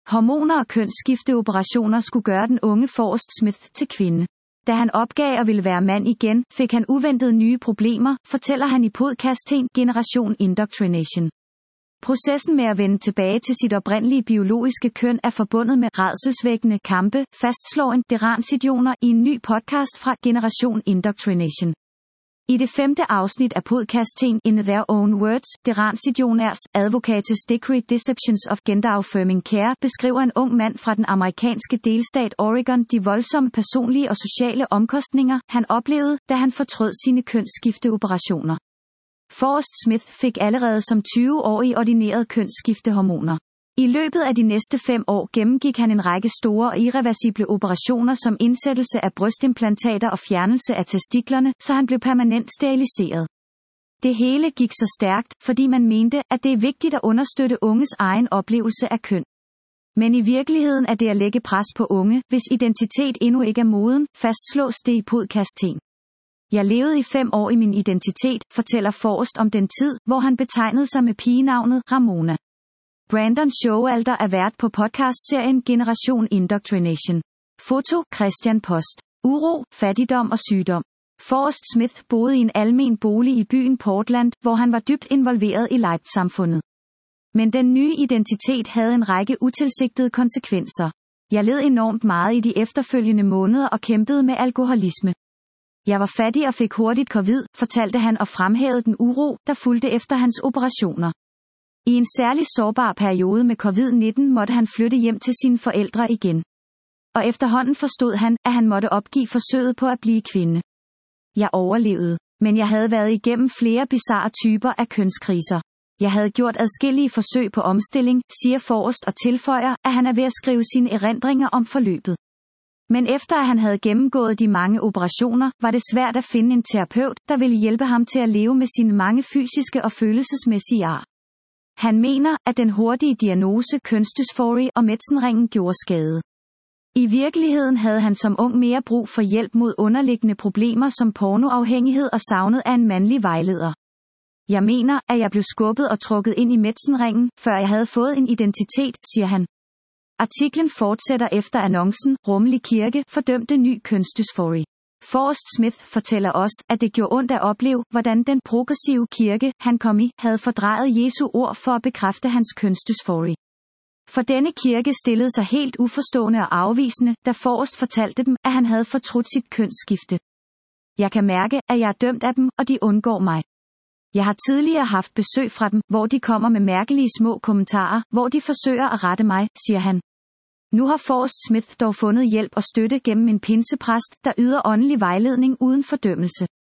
Hormoner og kønsskifteoperationer skulle gøre den unge Forrest Smith til kvinde. Da han opgav og ville være mand igen, fik han uventet nye problemer, fortæller han i podcasten Generation Indoctrination. Processen med at vende tilbage til sit oprindelige biologiske køn er forbundet med rædselsvækkende kampe, fastslår en Deransidioner i en ny podcast fra Generation Indoctrination. I det 5. afsnit af podcasten In Their Own Words, Deransidioners Advocates Decree Deceptions of Gender-Affirming Care beskriver en ung mand fra den amerikanske delstat Oregon de voldsomme personlige og sociale omkostninger, han oplevede, da han fortrød sine kønsskifteoperationer. Forrest Smith fik allerede som 20-årig ordineret kønsskiftehormoner. I løbet af de næste 5 år gennemgik han en række store og irreversible operationer som indsættelse af brystimplantater og fjernelse af testiklerne, så han blev permanent steriliseret. Det hele gik så stærkt, fordi man mente, at det er vigtigt at understøtte unges egen oplevelse af køn. Men i virkeligheden er det at lægge pres på unge, hvis identitet endnu ikke er moden, fastslås det i podcasten. Jeg levede i 5 år i min identitet, fortæller Forrest om den tid, hvor han betegnede sig med pigenavnet Ramona. Brandon Showalter er vært på podcastserien Generation Indoctrination. Foto: Christian Post. Uro, fattigdom og sygdom. Forrest Smith boede i en almen bolig i byen Portland, hvor han var dybt involveret i Leib-samfundet. Men den nye identitet havde en række utilsigtede konsekvenser. Jeg led enormt meget i de efterfølgende måneder og kæmpede med alkoholisme. Jeg var fattig og fik hurtigt covid, fortalte han og fremhævede den uro, der fulgte efter hans operationer. I en særlig sårbar periode med covid-19 måtte han flytte hjem til sine forældre igen. Og efterhånden forstod han, at han måtte opgive forsøget på at blive kvinde. Jeg overlevede, men jeg havde været igennem flere bizarre typer af kønskriser. Jeg havde gjort adskillige forsøg på omstilling, siger Forrest og tilføjer, at han er ved at skrive sine erindringer om forløbet. Men efter at han havde gennemgået de mange operationer, var det svært at finde en terapeut, der ville hjælpe ham til at leve med sine mange fysiske og følelsesmæssige ar. Han mener, at den hurtige diagnose kønsdysfori og Metzenringen gjorde skade. I virkeligheden havde han som ung mere brug for hjælp mod underliggende problemer som pornoafhængighed og savnet af en mandlig vejleder. Jeg mener, at jeg blev skubbet og trukket ind i Metzenringen, før jeg havde fået en identitet, siger han. Artiklen fortsætter efter annoncen, Rummelig kirke fordømte ny kønsdysfori. Forrest Smith fortæller også, at det gjorde ondt at opleve, hvordan den progressive kirke, han kom i, havde fordrejet Jesu ord for at bekræfte hans kønsdysfori. For denne kirke stillede sig helt uforstående og afvisende, da Forrest fortalte dem, at han havde fortrudt sit kønsskifte. Jeg kan mærke, at jeg er dømt af dem, og de undgår mig. Jeg har tidligere haft besøg fra dem, hvor de kommer med mærkelige små kommentarer, hvor de forsøger at rette mig, siger han. Nu har Forrest Smith dog fundet hjælp og støtte gennem en pinsepræst, der yder åndelig vejledning uden fordømmelse.